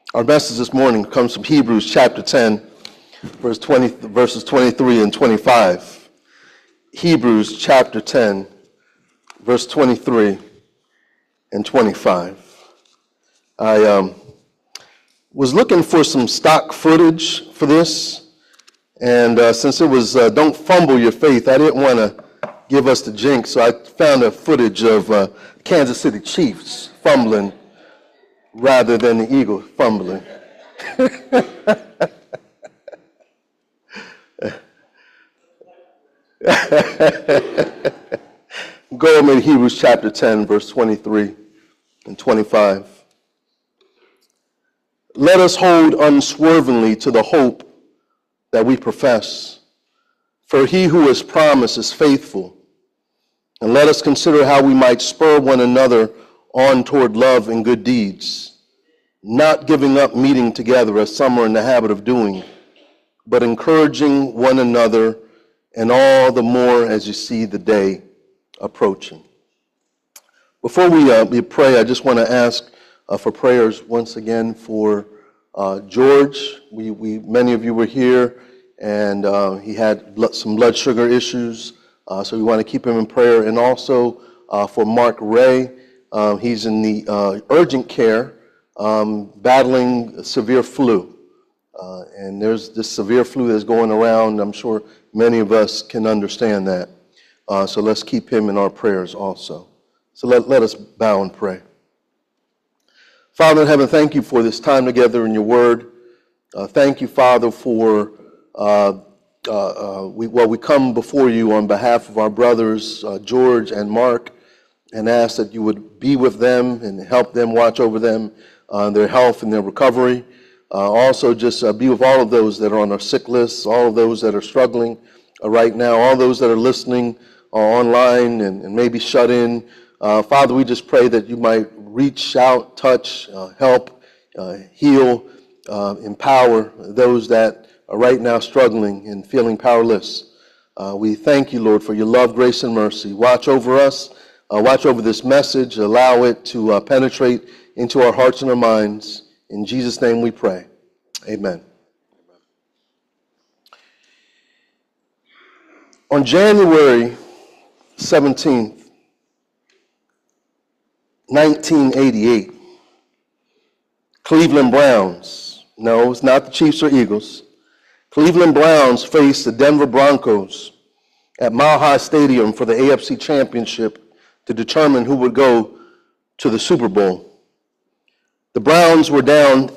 Our message this morning comes from Hebrews chapter 10, verses 23 and 25. Hebrews chapter 10, verse 23 and 25. I was looking for some stock footage for this, and since it was Don't Fumble Your Faith, I didn't want to give us the jinx, so I found a footage of Kansas City Chiefs fumbling rather than the Eagles fumbling. Go with me to Hebrews chapter 10, verse 23 and 25. Let us hold unswervingly to the hope that we profess, for he who has promised is faithful. And let us consider how we might spur one another on toward love and good deeds, not giving up meeting together as some are in the habit of doing, but encouraging one another, and all the more as you see the day approaching. Before we pray, I just want to ask for prayers once again for George. Many of you were here, and he had some blood sugar issues, so we want to keep him in prayer. And also for Mark Ray, he's in the urgent care, battling severe flu. And there's this severe flu that's going around. I'm sure many of us can understand that. So let's keep him in our prayers also. So let us bow and pray. Father in heaven, thank you for this time together in your word. Thank you, Father, for we come before you on behalf of our brothers, George and Mark, and ask that you would be with them and help them, watch over them, their health and their recovery. Also just be with all of those that are on our sick lists, all of those that are struggling right now, all those that are listening online and maybe shut in. Father, we just pray that you might reach out, touch, help, heal, empower those that are right now struggling and feeling powerless. We thank you, Lord, for your love, grace, and mercy. Watch over us. Watch over this message. Allow it to penetrate into our hearts and our minds. In Jesus' name we pray. Amen. On January 17th, 1988, Cleveland Browns, no, it's not the Chiefs or Eagles, Cleveland Browns faced the Denver Broncos at Mile High Stadium for the AFC Championship to determine who would go to the Super Bowl. The Browns were down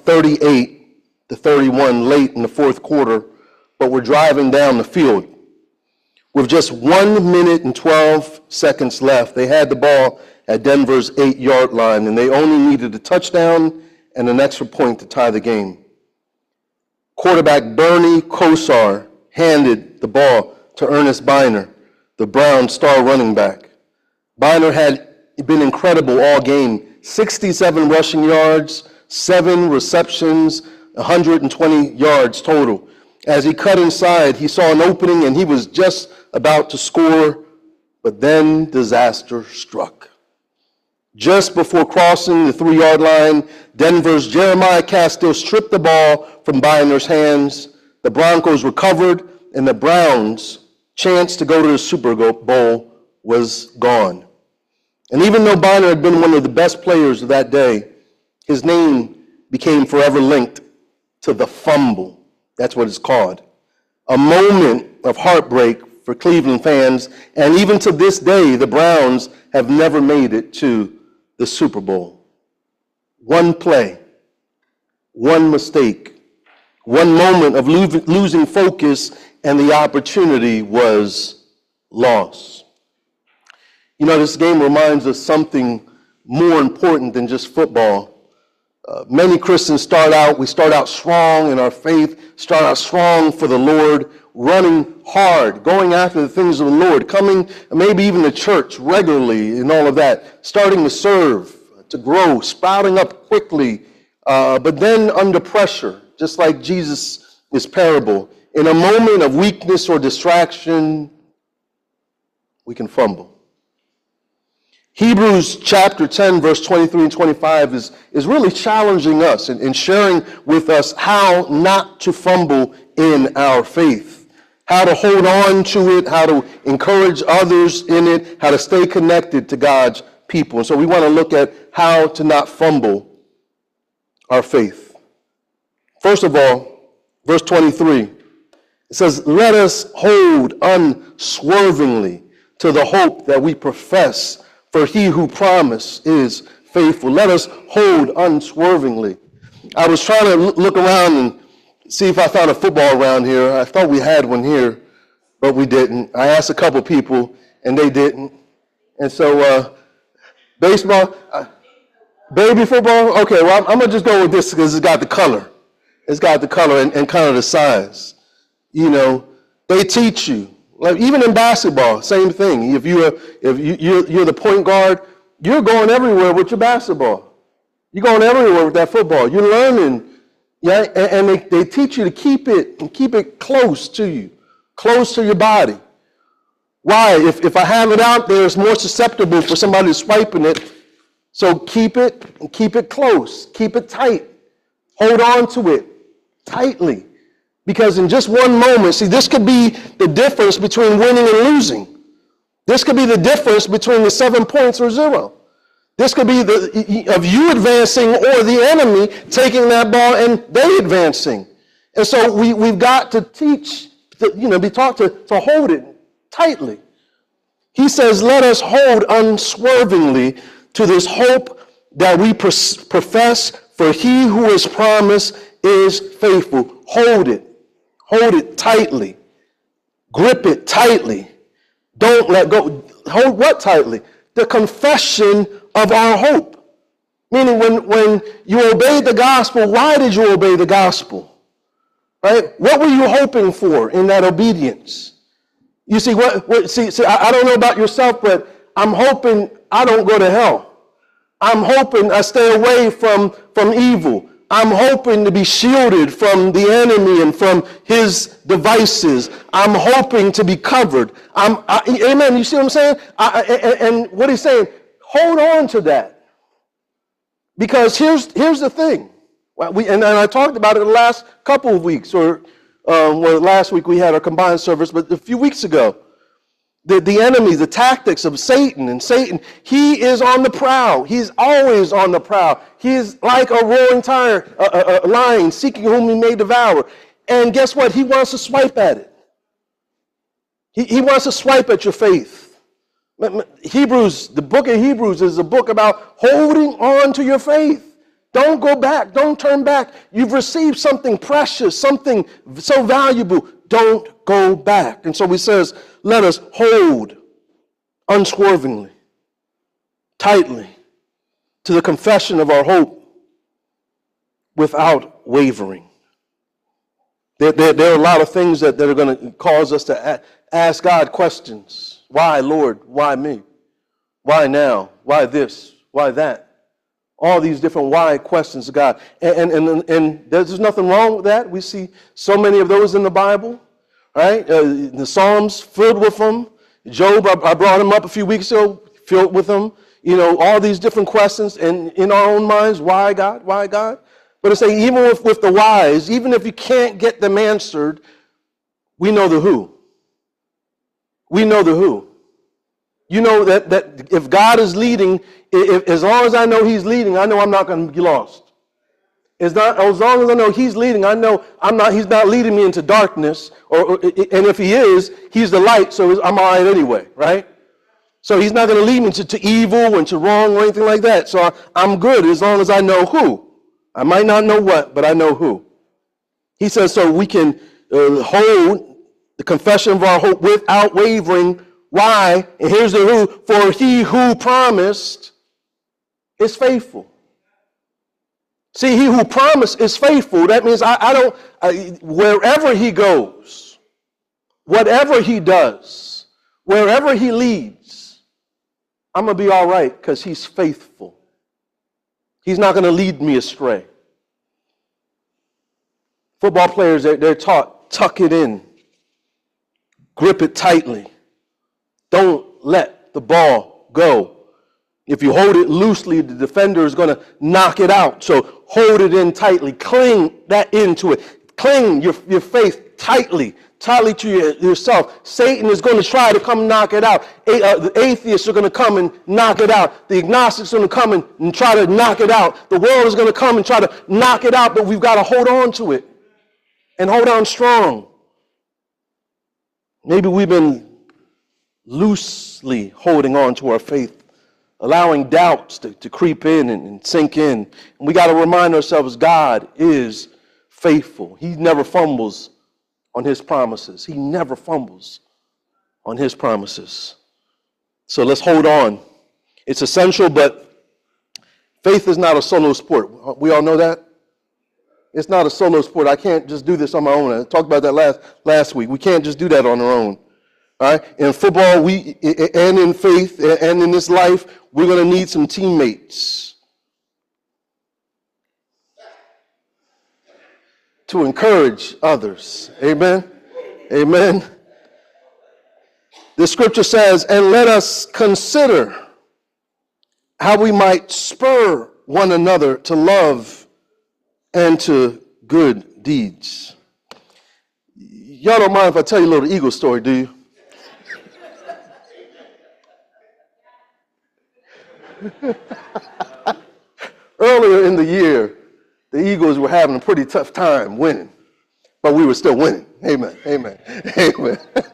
38-31 late in the fourth quarter, but were driving down the field. With just 1 minute and 12 seconds left, they had the ball at Denver's 8-yard line, and they only needed a touchdown and an extra point to tie the game. Quarterback Bernie Kosar handed the ball to Ernest Byner, the Browns' star running back. Byner had been incredible all game. 67 rushing yards, 7 receptions, 120 yards total. As he cut inside, he saw an opening and he was just about to score, but then disaster struck. Just before crossing the 3-yard line, Denver's Jeremiah Castile stripped the ball from Byner's hands. The Broncos recovered, and the Browns' chance to go to the Super Bowl was gone. And even though Byner had been one of the best players of that day, his name became forever linked to the fumble. That's what it's called. A moment of heartbreak for Cleveland fans, and even to this day, the Browns have never made it to the Super Bowl. One play, one mistake, one moment of losing focus, and the opportunity was lost. You know, this game reminds us something more important than just football. Many Christians start out strong in our faith, start out strong for the Lord, running hard, going after the things of the Lord, coming maybe even to church regularly and all of that, starting to serve, to grow, sprouting up quickly, but then under pressure, just like Jesus' parable. In a moment of weakness or distraction, we can fumble. Hebrews chapter 10, verse 23 and 25 is really challenging us and sharing with us how not to fumble in our faith, how to hold on to it, how to encourage others in it, how to stay connected to God's people. And so we want to look at how to not fumble our faith. First of all, verse 23, it says, let us hold unswervingly to the hope that we profess, for he who promised is faithful. Let us hold unswervingly. I was trying to look around and see if I found a football around here. I thought we had one here, but we didn't. I asked a couple people, and they didn't. And so baseball, baby football? Okay, well, I'm going to just go with this because it's got the color. It's got the color and kind of the size. You know, they teach you. Like even in basketball, same thing. If you're the point guard, you're going everywhere with your basketball. You're going everywhere with that football. You're learning, yeah, and they teach you to keep it close to you, close to your body. Why? If I have it out there, it's more susceptible for somebody to swiping it. So keep it close, keep it tight, hold on to it tightly. Because in just one moment, see, this could be the difference between winning and losing. This could be the difference between the 7 points or 0. This could be of you advancing or the enemy taking that ball and they advancing. And so we've got to teach, be taught to hold it tightly. He says, let us hold unswervingly to this hope that we profess, for he who is promised is faithful. Hold it. Hold it tightly. Grip it tightly. Don't let go. Hold what tightly? The confession of our hope. Meaning when you obeyed the gospel, why did you obey the gospel? Right? What were you hoping for in that obedience? You see, I don't know about yourself, but I'm hoping I don't go to hell. I'm hoping I stay away from evil. I'm hoping to be shielded from the enemy and from his devices. I'm hoping to be covered. Amen. You see what I'm saying? And what he's saying, hold on to that. Because here's the thing. And I talked about it the last couple of weeks, or last week we had our combined service, but a few weeks ago. The enemy, the tactics of Satan, he is on the prowl. He's always on the prowl. He is like a roaring lion, seeking whom he may devour. And guess what? He wants to swipe at it. He wants to swipe at your faith. Hebrews, the book of Hebrews is a book about holding on to your faith. Don't go back. Don't turn back. You've received something precious, something so valuable. Don't go back. And so he says, let us hold unswervingly, tightly, to the confession of our hope without wavering. There are a lot of things that are going to cause us to ask God questions. Why, Lord? Why me? Why now? Why this? Why that? All these different why questions to God. And there's nothing wrong with that. We see so many of those in the Bible, right? The Psalms filled with them. Job, I brought him up a few weeks ago, filled with them. All these different questions. And in our own minds, why God? Why God? But it's saying even with the whys, even if you can't get them answered, we know the who. We know the who. You know that if God is leading, as long as I know he's leading, I know I'm not going to be lost. As long as I know he's leading, I know he's not leading me into darkness. And if he is, he's the light, so I'm all right anyway, right? So he's not going to lead me to evil and to wrong or anything like that. So I'm good as long as I know who. I might not know what, but I know who. He says so we can hold the confession of our hope without wavering. Why? And here's the who. For he who promised is faithful. See, he who promised is faithful. That means wherever he goes, whatever he does, wherever he leads, I'm going to be all right because he's faithful. He's not going to lead me astray. Football players, they're taught, tuck it in, grip it tightly. Don't let the ball go. If you hold it loosely, the defender is going to knock it out. So hold it in tightly. Cling that into it. Cling your faith tightly to yourself. Satan is going to try to come knock it out. The atheists are going to come and knock it out. The agnostics are going to come and try to knock it out. The world is going to come and try to knock it out, but we've got to hold on to it and hold on strong. Maybe we've been loosely holding on to our faith, allowing doubts to creep in and sink in. And we got to remind ourselves God is faithful. He never fumbles on his promises. He never fumbles on his promises. So let's hold on. It's essential, but faith is not a solo sport. We all know that? It's not a solo sport. I can't just do this on my own. I talked about that last week. We can't just do that on our own. All right? In football, and in faith, and in this life, we're going to need some teammates to encourage others. Amen? Amen. The scripture says, and let us consider how we might spur one another to love and to good deeds. Y'all don't mind if I tell you a little Eagle story, do you? Earlier in the year, the Eagles were having a pretty tough time winning, but we were still winning. Amen, amen, amen.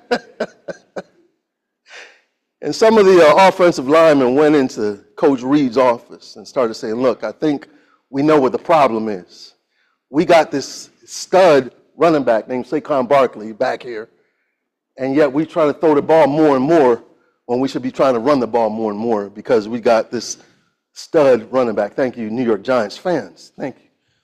And some of the offensive linemen went into Coach Reed's office and started saying, look, I think we know what the problem is. We got this stud running back named Saquon Barkley back here, and yet we try to throw the ball more and more when we should be trying to run the ball more and more because we got this stud running back. Thank you, New York Giants fans. Thank you.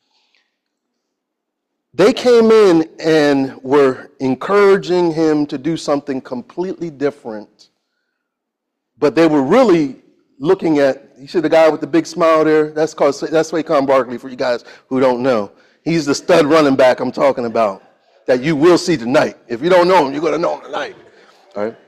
They came in and were encouraging him to do something completely different, but they were really looking at, you see the guy with the big smile there? That's Saquon Barkley for you guys who don't know. He's the stud running back I'm talking about that you will see tonight. If you don't know him, you're going to know him tonight. All right?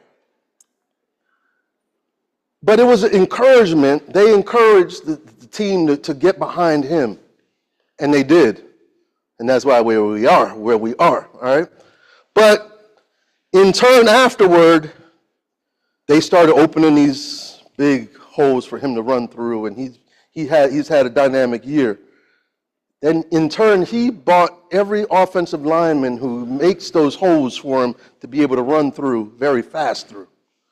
But it was an encouragement. They encouraged the team to get behind him, and they did. And that's why where we are, all right? But in turn afterward, they started opening these big holes for him to run through, and he's had a dynamic year. Then in turn, he bought every offensive lineman who makes those holes for him to be able to run through very fast through.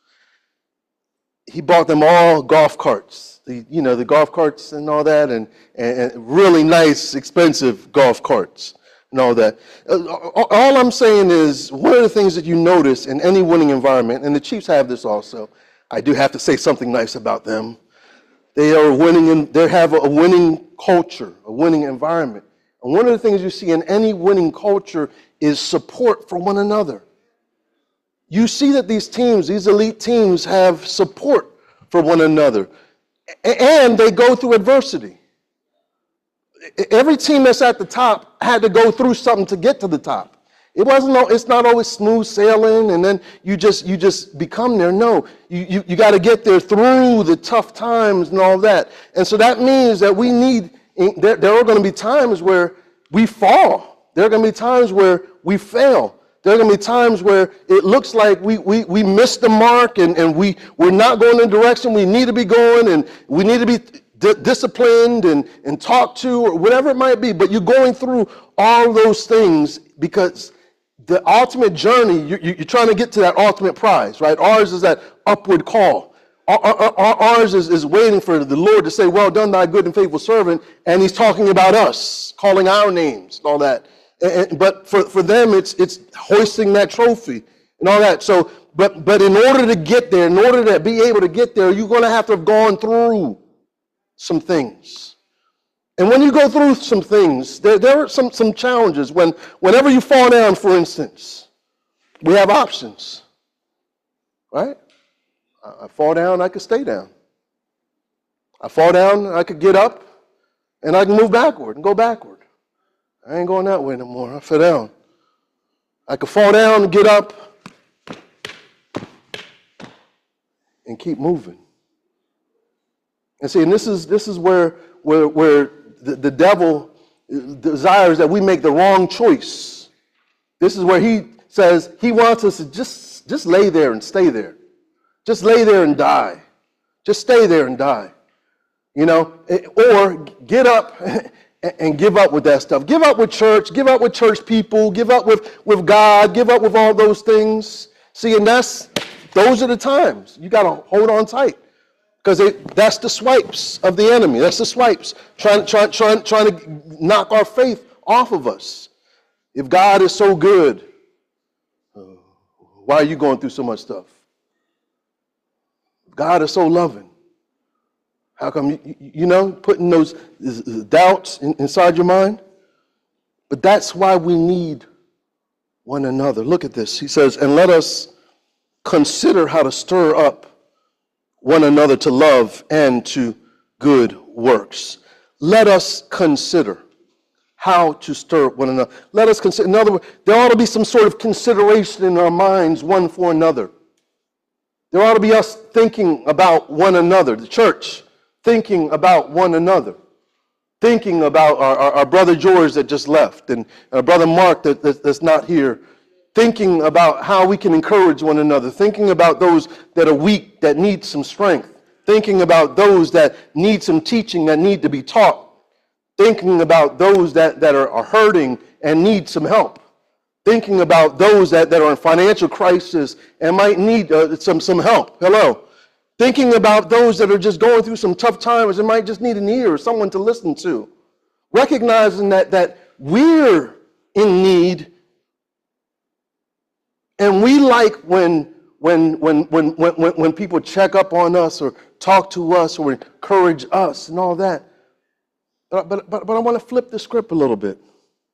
He bought them all golf carts, the golf carts and all that, and really nice, expensive golf carts and all that. All I'm saying is one of the things that you notice in any winning environment, and the Chiefs have this also, I do have to say something nice about them. They are winning, and they have a winning culture, a winning environment. And one of the things you see in any winning culture is support for one another. You see that these teams, these elite teams, have support for one another. And they go through adversity. Every team that's at the top had to go through something to get to the top. It's not always smooth sailing and then you just become there. No, you got to get there through the tough times and all that. And so that means that there are going to be times where we fall. There are going to be times where we fail. There are going to be times where it looks like we missed the mark and we're not going in the direction we need to be going, and we need to be disciplined and talked to or whatever it might be. But you're going through all those things because the ultimate journey, you're trying to get to that ultimate prize, right? Ours is that upward call. Ours is waiting for the Lord to say, well done, thy good and faithful servant. And he's talking about us, calling our names and all that. But for them, it's hoisting that trophy and all that. So, but in order to get there, in order to be able to get there, you're going to have gone through some things. And when you go through some things, there are some challenges. Whenever you fall down, for instance, we have options, right? I fall down, I could stay down. I fall down, I could get up, and I can move backward and go backward. I ain't going that way no more. I fell down. I could fall down and get up and keep moving. And see, and this is where the devil desires that we make the wrong choice. This is where he says he wants us to just lay there and stay there. Just lay there and die. Just stay there and die. You know, or get up and give up with that stuff. Give up with church. Give up with church people. Give up with God. Give up with all those things. See, and those are the times. You got to hold on tight. Because that's the swipes of the enemy. That's the swipes trying to knock our faith off of us. If God is so good, why are you going through so much stuff? If God is so loving, how come, putting those doubts inside your mind? But that's why we need one another. Look at this. He says, and let us consider how to stir up one another to love and to good works. Let us consider how to stir up one another. Let us consider, in other words, there ought to be some sort of consideration in our minds one for another. There ought to be us thinking about one another, the church thinking about one another, thinking about our brother George that just left and our brother Mark that's not here, thinking about how we can encourage one another, thinking about those that are weak, that need some strength, thinking about those that need some teaching, that need to be taught, thinking about those that are hurting and need some help, thinking about those that are in financial crisis and might need some help. Hello. Thinking about those that are just going through some tough times and might just need an ear or someone to listen to. Recognizing that we're in need. And we like when people check up on us or talk to us or encourage us and all that. But I want to flip the script a little bit.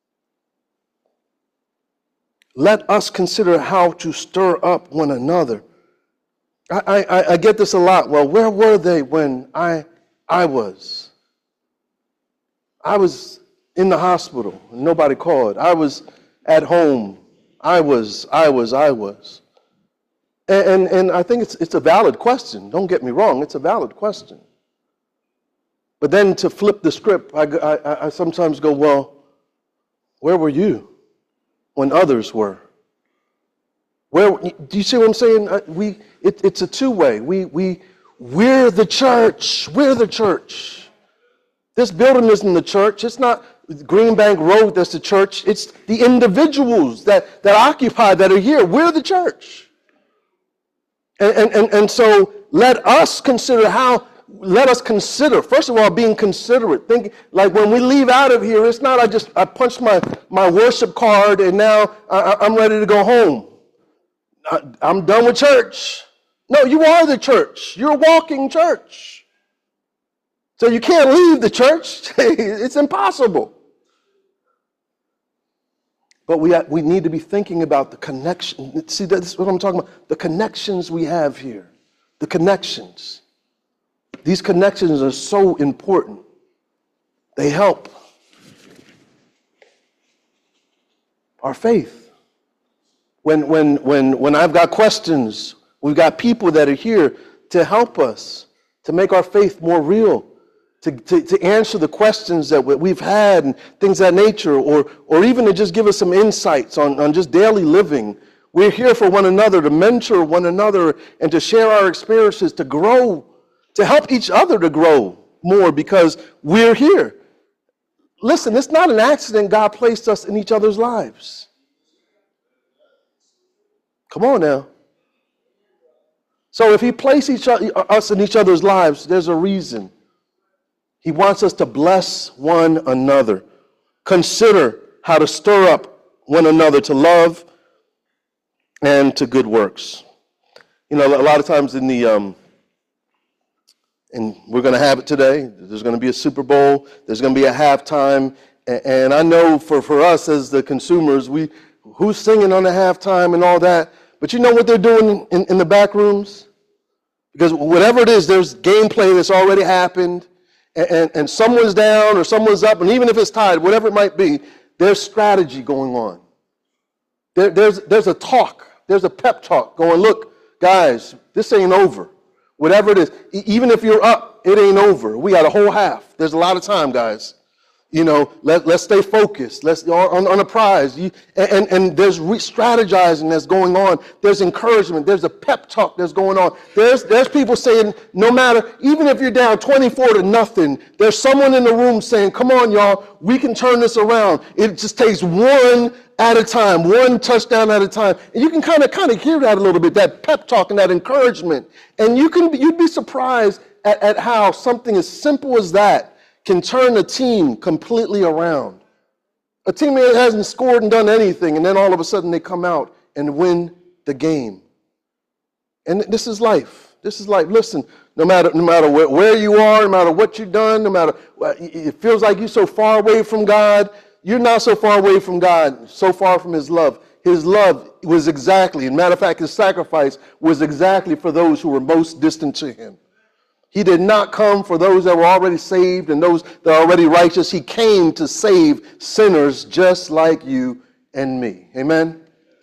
Let us consider how to stir up one another. I get this a lot. Well, where were they when I was? I was in the hospital. Nobody called. I was at home. I was. And I think it's a valid question. Don't get me wrong. It's a valid question. But then to flip the script, I sometimes go, well, where were you when others were? Do you see what I'm saying? It's a two-way. We're the church. We're the church. This building isn't the church. It's not Greenbank Road that's the church. It's the individuals that occupy, that are here. We're the church. And so let us consider, first of all, being considerate. Thinking, like when we leave out of here, it's not I punched my worship card and now I'm ready to go home. I'm done with church. No, you are the church. You're a walking church. So you can't leave the church. It's impossible. But we need to be thinking about the connection. See, that's what I'm talking about. The connections we have here. The connections. These connections are so important. They help our faith. When I've got questions, we've got people that are here to help us, to make our faith more real, to answer the questions that we've had and things of that nature, or even to just give us some insights on just daily living. We're here for one another, to mentor one another, and to share our experiences, to grow, to help each other to grow more because we're here. Listen, it's not an accident God placed us in each other's lives. Come on now. So if he placed us in each other's lives, there's a reason. He wants us to bless one another. Consider how to stir up one another to love and to good works. You know, a lot of times in the, and we're going to have it today, there's going to be a Super Bowl, there's going to be a halftime, and I know for us as the consumers, who's singing on the halftime and all that, but you know what they're doing in the back rooms? Because whatever it is, there's gameplay that's already happened, and someone's down or someone's up, and even if it's tied, whatever it might be, there's strategy going on. There's a talk, there's a pep talk going, look, guys, this ain't over. Whatever it is, even if you're up, it ain't over. We got a whole half. There's a lot of time, guys. You know, let's stay focused. Let's on a prize. And there's strategizing that's going on. There's encouragement. There's a pep talk that's going on. There's people saying, no matter, even if you're down 24-0, there's someone in the room saying, come on, y'all, we can turn this around. It just takes one at a time, one touchdown at a time. And you can kind of hear that a little bit, that pep talk and that encouragement. And you'd be surprised at how something as simple as that can turn a team completely around. A team that hasn't scored and done anything, and then all of a sudden they come out and win the game. And this is life. This is life. Listen, no matter where you are, no matter what you've done, no matter it feels like you're so far away from God, you're not so far away from God, so far from His love. His love was exactly, as a matter of fact, His sacrifice was exactly for those who were most distant to Him. He did not come for those that were already saved and those that are already righteous. He came to save sinners just like you and me. Amen?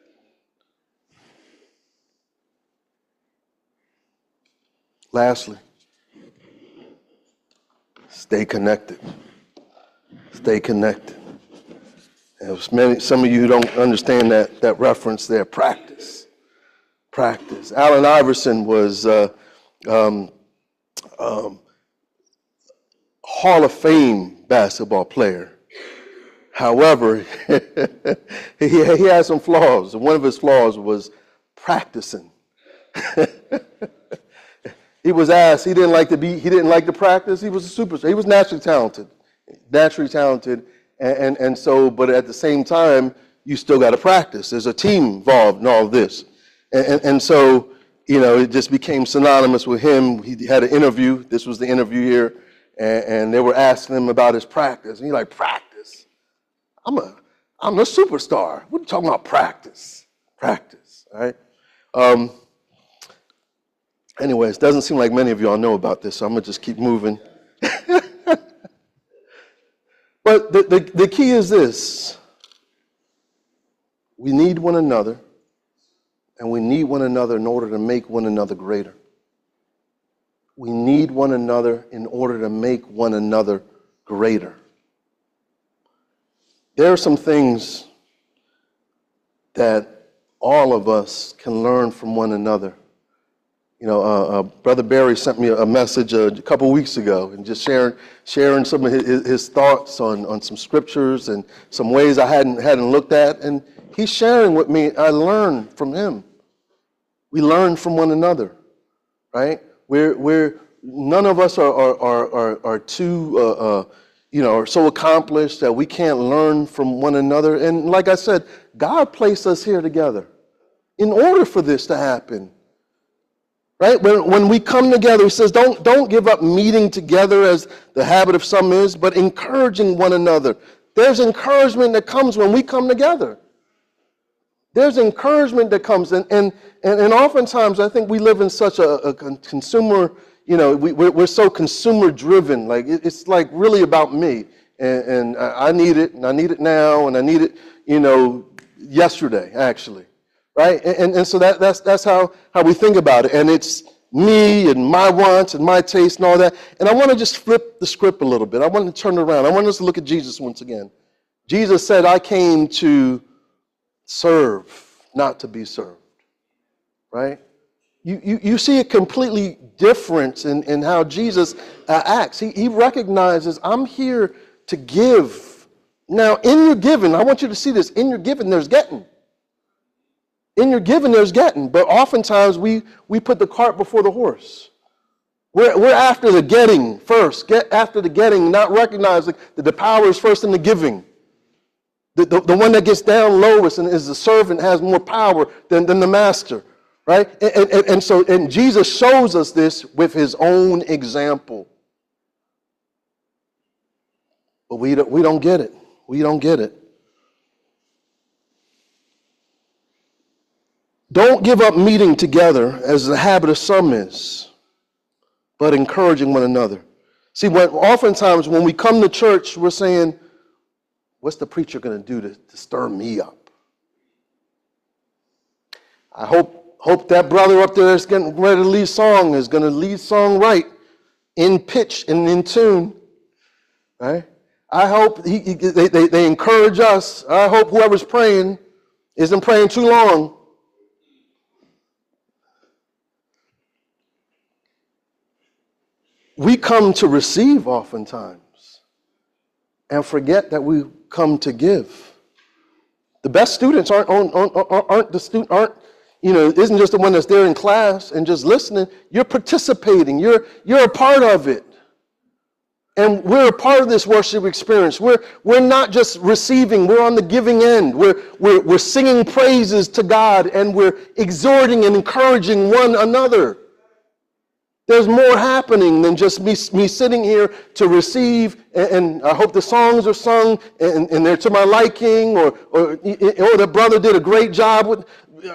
Lastly, stay connected. Stay connected. Some of you who don't understand that reference there, practice. Practice. Allen Iverson was Hall of Fame basketball player. However, he had some flaws. One of his flaws was practicing. He was asked, he didn't like to practice. He was a superstar. He was naturally talented. And so, but at the same time, you still got to practice. There's a team involved in all of this. And so, you know, it just became synonymous with him. He had an interview. This was the interview here. And they were asking him about his practice. And he's like, practice? I'm a superstar. What are you talking about practice? Practice, all right? Anyways, doesn't seem like many of y'all know about this, so I'm going to just keep moving. But the key is this. We need one another, and we need one another in order to make one another greater. We need one another in order to make one another greater. There are some things that all of us can learn from one another. You know, Brother Barry sent me a message a couple weeks ago and just sharing some of his thoughts on some scriptures and some ways I hadn't looked at. And he's sharing with me, I learned from him. We learn from one another, right? We're none of us are too are so accomplished that we can't learn from one another. And like I said, God placed us here together in order for this to happen. Right? When we come together, he says, don't give up meeting together as the habit of some is, but encouraging one another. There's encouragement that comes when we come together. There's encouragement that comes, and oftentimes I think we live in such a consumer, we're so consumer driven. Like it's like really about me, and I need it, and I need it now, and I need it, yesterday actually. Right? And so that's how we think about it. And it's me and my wants and my taste and all that. And I want to just flip the script a little bit. I want to turn it around. I want us to look at Jesus once again. Jesus said, I came to serve, not to be served. Right? You see a completely difference in how Jesus acts. He recognizes, I'm here to give. Now, in your giving, I want you to see this. In your giving, there's getting. In your giving, there's getting, but oftentimes we put the cart before the horse. We're after the getting first, get after the getting, not recognizing that the power is first in the giving. The one that gets down lowest and is the servant has more power than the master, right? And Jesus shows us this with his own example. But we don't get it. We don't get it. Don't give up meeting together as the habit of some is, but encouraging one another. See, oftentimes when we come to church, we're saying, what's the preacher going to do to stir me up? I hope that brother up there is getting ready to lead song is going to lead song right. in pitch and in tune, right? I hope they encourage us. I hope whoever's praying isn't praying too long. We come to receive oftentimes and forget that we come to give. The best students isn't just the one that's there in class and just listening. You're participating. You're a part of it. And we're a part of this worship experience. We're not just receiving, we're on the giving end. We're singing praises to God, and we're exhorting and encouraging one another. There's more happening than just me sitting here to receive, and I hope the songs are sung and they're to my liking, or the brother did a great job with.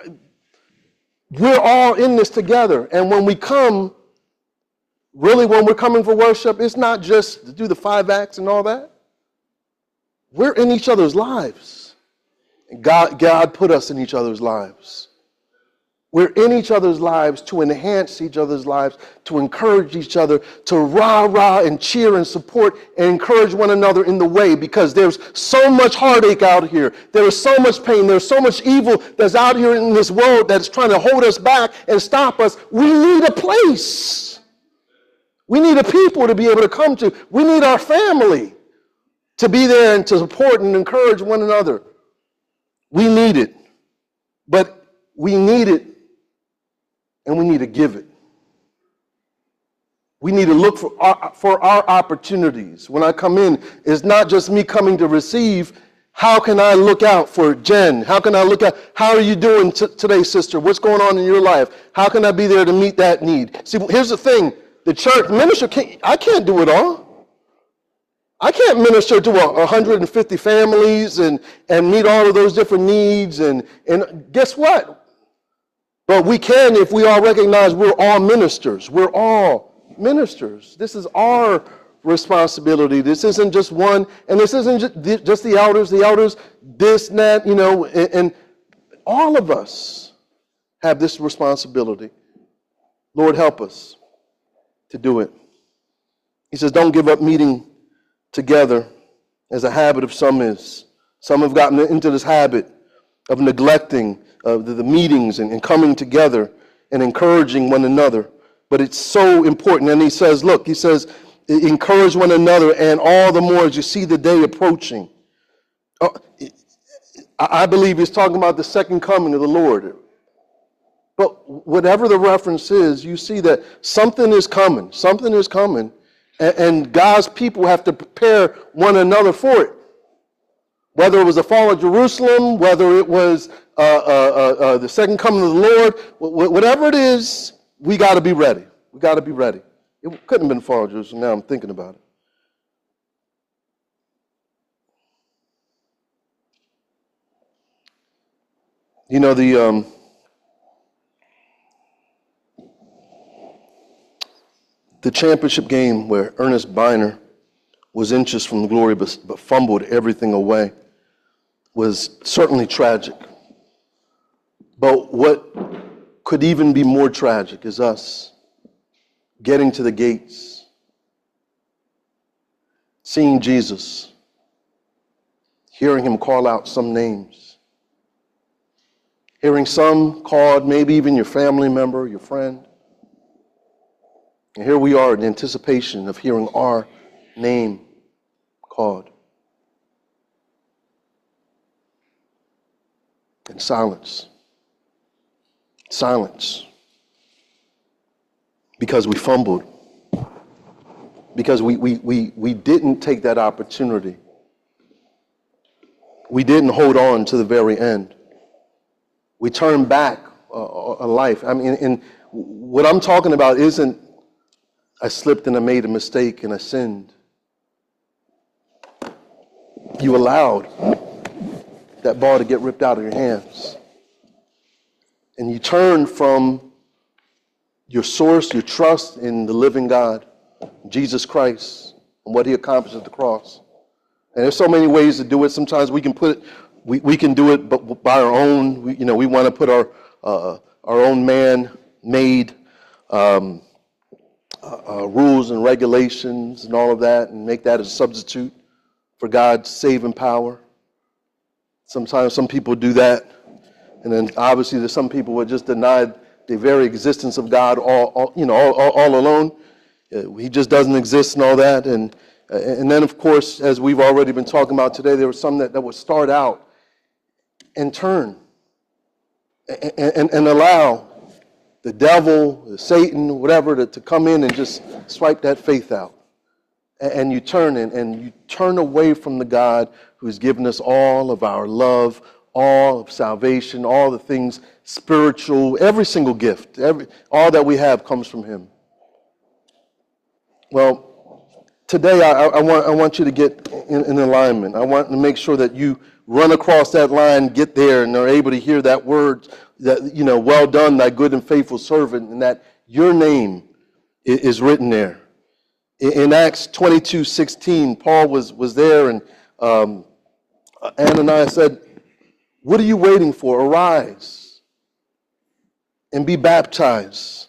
We're all in this together, and when we come, really when we're coming for worship, it's not just to do the 5 acts and all that. We're in each other's lives. And God put us in each other's lives. We're in each other's lives to enhance each other's lives, to encourage each other, to rah-rah and cheer and support and encourage one another in the way, because there's so much heartache out here. There is so much pain. There's so much evil that's out here in this world that's trying to hold us back and stop us. We need a place. We need a people to be able to come to. We need our family to be there and to support and encourage one another. We need it. But we need it, and we need to give it. We need to look for our opportunities. When I come in, it's not just me coming to receive. How can I look out for Jen? How can I look out? How are you doing today, sister? What's going on in your life? How can I be there to meet that need? See, here's the thing. The church minister, I can't do it all. I can't minister to 150 families and meet all of those different needs. And guess what? But we can if we all recognize we're all ministers. We're all ministers. This is our responsibility. This isn't just one, and this isn't just the elders, this and that, and all of us have this responsibility. Lord, help us to do it. He says, don't give up meeting together as a habit of some is. Some have gotten into this habit of neglecting the meetings and coming together and encouraging one another. But it's so important. And he says, encourage one another, and all the more as you see the day approaching. I believe he's talking about the second coming of the Lord. But whatever the reference is, you see that something is coming. Something is coming. And God's people have to prepare one another for it. Whether it was the fall of Jerusalem, whether it was the second coming of the Lord, whatever it is, we got to be ready. We got to be ready. It couldn't have been the fall of Jerusalem. Now I'm thinking about it. The championship game where Ernest Biner was inches from glory but fumbled everything away was certainly tragic. But what could even be more tragic is us getting to the gates, seeing Jesus, hearing him call out some names, hearing some called, maybe even your family member, your friend. And here we are in anticipation of hearing our name called. And silence. Silence. Because we fumbled. Because we didn't take that opportunity. We didn't hold on to the very end. We turned back a life. I mean, and what I'm talking about isn't I slipped and I made a mistake and I sinned. You allowed that ball to get ripped out of your hands. And you turned from your source, your trust in the living God, Jesus Christ, and what he accomplished at the cross. And there's so many ways to do it. Sometimes we can we can do it but by our own. We want to put our own man-made rules and regulations and all of that and make that a substitute for God's saving power. Sometimes some people do that. And then obviously there's some people who just deny the very existence of God all alone. He just doesn't exist and all that. And then, of course, as we've already been talking about today, there were some that would start out and turn and allow the devil, Satan, whatever, to come in and just swipe that faith out. And you turn and you turn away from the God who has given us all of our love, all of salvation, all the things spiritual, every single gift, all that we have comes from him. Well, today I want you to get in alignment. I want to make sure that you run across that line, get there, and are able to hear that word, that, well done, thy good and faithful servant, and that your name is written there. In Acts 22:16, Paul was there, and Ananias said, "What are you waiting for? Arise and be baptized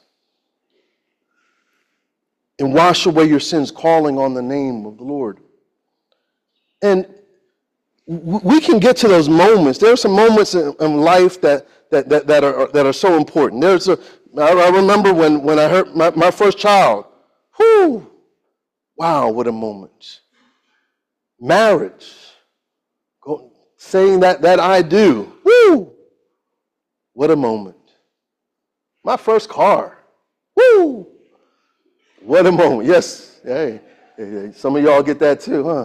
and wash away your sins, calling on the name of the Lord." And we can get to those moments. There are some moments in life that are so important. I remember when I heard my first child. Whoo! Wow, what a moment. Marriage. Saying that I do. Woo! What a moment. My first car. Woo! What a moment. Yes. Hey, some of y'all get that too, huh?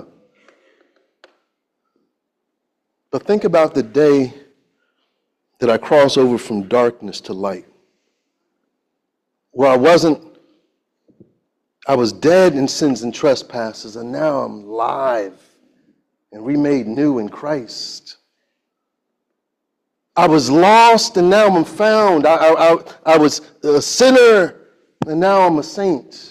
But think about the day that I cross over from darkness to light. Where I was dead in sins and trespasses, and now I'm alive and remade new in Christ. I was lost, and now I'm found. I was a sinner, and now I'm a saint.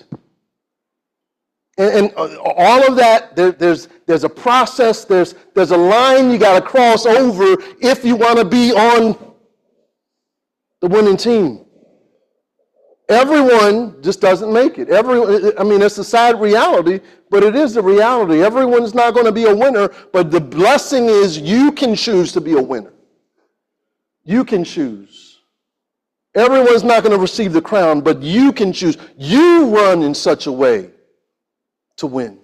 And all of that, there's a process, there's a line you got to cross over if you want to be on the winning team. Everyone just doesn't make it. It's a sad reality, but it is the reality. Everyone's not going to be a winner, but the blessing is you can choose to be a winner. You can choose. Everyone's not going to receive the crown, but you can choose. You run in such a way to win.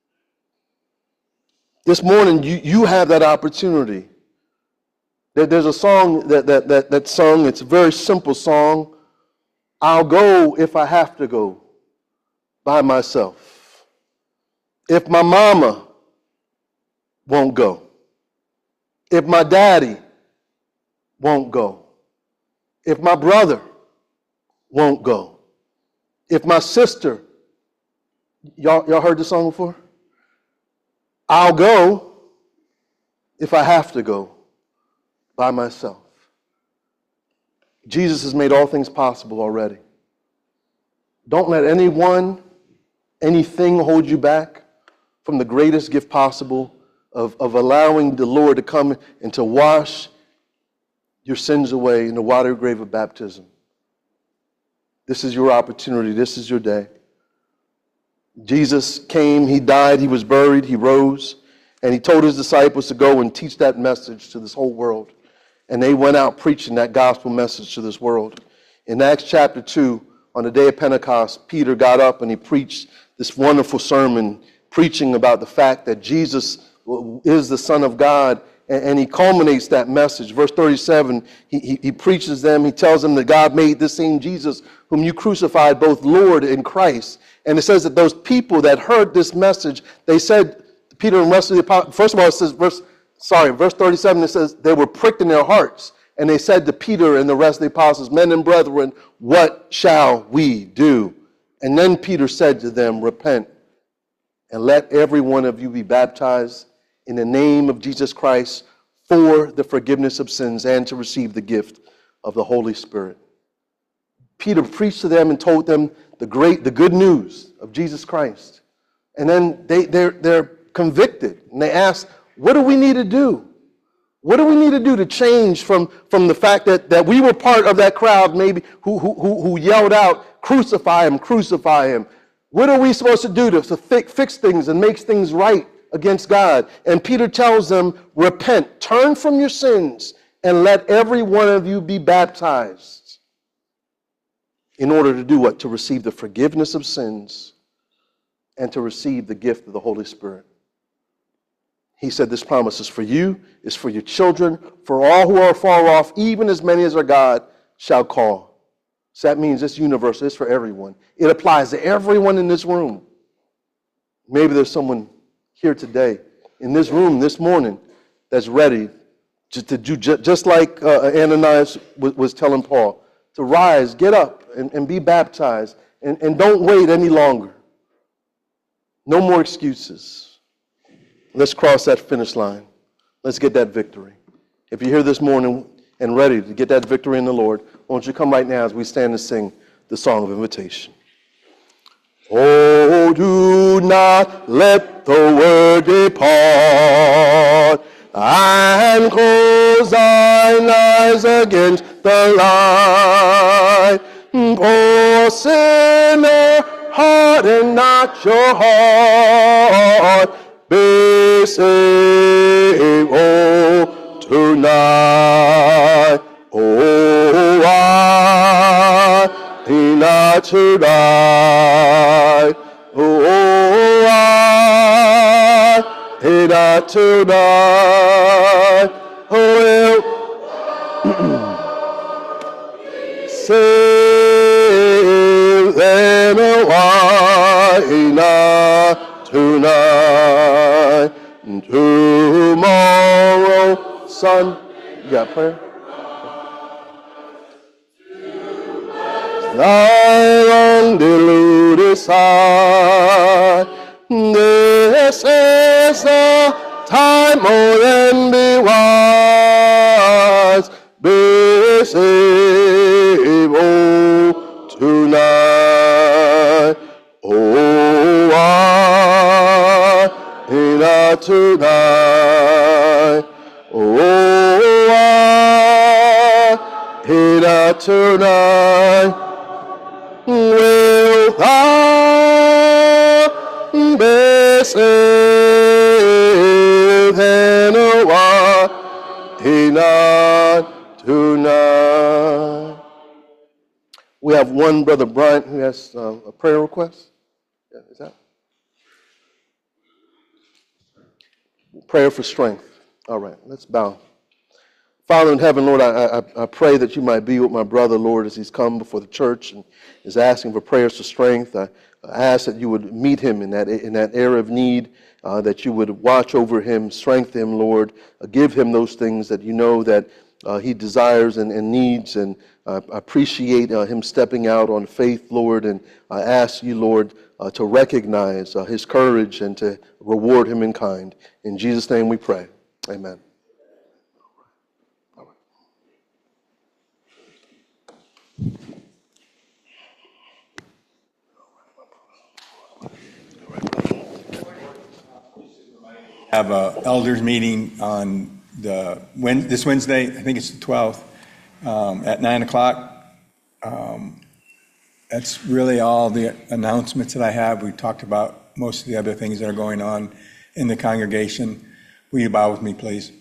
This morning, you have that opportunity. There's a song that sung. It's a very simple song. I'll go if I have to go by myself. If my mama won't go. If my daddy won't go. If my brother won't go. If my sister, y'all heard this song before? I'll go if I have to go by myself. Jesus has made all things possible already. Don't let anything hold you back from the greatest gift possible of allowing the Lord to come and to wash your sins away in the watery grave of baptism. This is your opportunity. This is your day. Jesus came, he died, he was buried, he rose, and he told his disciples to go and teach that message to this whole world. And they went out preaching that gospel message to this world. In Acts chapter 2, on the day of Pentecost, Peter got up and he preached this wonderful sermon, preaching about the fact that Jesus is the Son of God. And he culminates that message. Verse 37, he preaches them. He tells them that God made this same Jesus, whom you crucified, both Lord and Christ. And it says that those people that heard this message, they said, Peter and the rest of the apostles, first of all, it says, verse 37, it says, they were pricked in their hearts. And they said to Peter and the rest of the apostles, men and brethren, what shall we do? And then Peter said to them, repent, and let every one of you be baptized in the name of Jesus Christ for the forgiveness of sins and to receive the gift of the Holy Spirit. Peter preached to them and told them the good news of Jesus Christ. And then they're convicted and they ask, what do we need to do? What do we need to do to change from the fact that we were part of that crowd maybe who yelled out, crucify him, crucify him. What are we supposed to do to fix things and make things right against God? And Peter tells them, repent, turn from your sins, and let every one of you be baptized. In order to do what? To receive the forgiveness of sins and to receive the gift of the Holy Spirit. He said this promise is for you, is for your children, for all who are far off, even as many as our God shall call. So that means it's universal, it's for everyone. It applies to everyone in this room. Maybe there's someone here today, in this room this morning, that's ready to do just like Ananias was telling Paul, to rise, get up, and be baptized, and don't wait any longer. No more excuses. Let's cross that finish line. Let's get that victory. If you're here this morning and ready to get that victory in the Lord, won't you come right now as we stand and sing the song of invitation. Oh, do not let the word depart, and close thine eyes against the light. Poor sinner, harden not your heart. Be saved, oh, tonight. Oh, I need not to die. Oh, I need not to die. Oh, save them, oh, I need not tonight. Tomorrow, son. You got prayer? Thy long deluded sight. This is the time, oh, then be wise. Be saved, oh, tonight. Oh, I need not tonight. Oh, I need not tonight. Will thou be saved, and oh, I need not tonight. We have one brother, Bryant, who has a prayer request. Yeah, is that? Prayer for strength. All right, let's bow. Father in heaven, Lord, I pray that you might be with my brother, Lord, as he's come before the church and is asking for prayers for strength. I ask that you would meet him in that area of need, that you would watch over him, strengthen him, Lord, give him those things that you know that he desires and needs. And I appreciate him stepping out on faith, Lord, and I ask you, Lord, to recognize his courage and to reward him in kind. In Jesus' name we pray. Amen. Have a elders meeting on this Wednesday, I think it's the 12th, at 9 o'clock. That's really all the announcements that I have. We talked about most of the other things that are going on in the congregation. Will you bow with me, please?